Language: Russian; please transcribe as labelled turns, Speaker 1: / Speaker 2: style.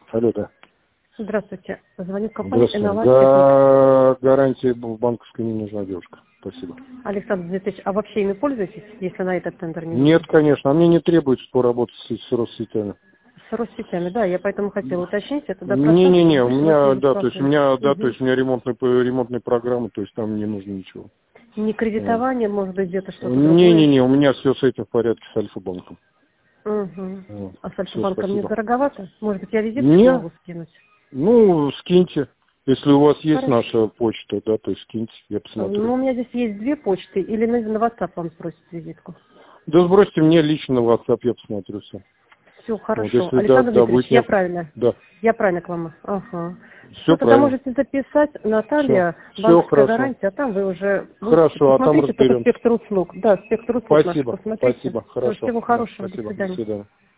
Speaker 1: Алло, да.
Speaker 2: Здравствуйте. Звонит компания
Speaker 1: Здравствуйте.
Speaker 2: «Инновация».
Speaker 1: Да, гарантии в банковской не нужна, девушка. Спасибо.
Speaker 2: Александр Дмитриевич, а вообще ими пользуетесь, если на этот тендер не
Speaker 1: Нет,
Speaker 2: нужен?
Speaker 1: конечно. А мне не требуется поработать с Россетями.
Speaker 2: С Россетями, да, я поэтому хотела уточнить. Это
Speaker 1: Не-не-не, у меня,
Speaker 2: не
Speaker 1: да, то есть у меня, да, то
Speaker 2: Угу.
Speaker 1: есть у меня ремонтные программы, то есть там не нужно ничего.
Speaker 2: Не кредитование, может быть, где-то что-то другое?
Speaker 1: Не-не-не, у меня все с этим в порядке с Альфа-банком.
Speaker 2: Угу. А с
Speaker 1: Все,
Speaker 2: Альфа-банком не
Speaker 1: спасибо.
Speaker 2: дороговато? Может быть, я визиточку
Speaker 1: Не,
Speaker 2: могу скинуть?
Speaker 1: ну, скиньте. Если у вас есть
Speaker 2: Хорошо.
Speaker 1: наша почта, да, то есть скиньте, я
Speaker 2: Ну,
Speaker 1: посмотрю.
Speaker 2: у меня здесь есть две почты, или на WhatsApp вам спросят визитку.
Speaker 1: Да сбросьте мне лично в WhatsApp, я посмотрю все.
Speaker 2: Все,
Speaker 1: Вот,
Speaker 2: хорошо.
Speaker 1: если да,
Speaker 2: Александр
Speaker 1: да,
Speaker 2: Дмитриевич,
Speaker 1: будет
Speaker 2: я
Speaker 1: нет.
Speaker 2: правильно?
Speaker 1: Да,
Speaker 2: Я правильно к вам? Ага.
Speaker 1: все
Speaker 2: Все, тогда
Speaker 1: правильно.
Speaker 2: можете записать
Speaker 1: Все.
Speaker 2: Наталья,
Speaker 1: Все
Speaker 2: банковская
Speaker 1: хорошо.
Speaker 2: гарантия, а там вы уже
Speaker 1: Хорошо, а там
Speaker 2: посмотрите только
Speaker 1: разберемся.
Speaker 2: спектр услуг. Да, спектр услуг наш
Speaker 1: Спасибо.
Speaker 2: посмотрите.
Speaker 1: Спасибо.
Speaker 2: Всё,
Speaker 1: Хорошо.
Speaker 2: всего
Speaker 1: Да,
Speaker 2: хорошего, до
Speaker 1: спасибо. До
Speaker 2: свидания.
Speaker 1: свидания.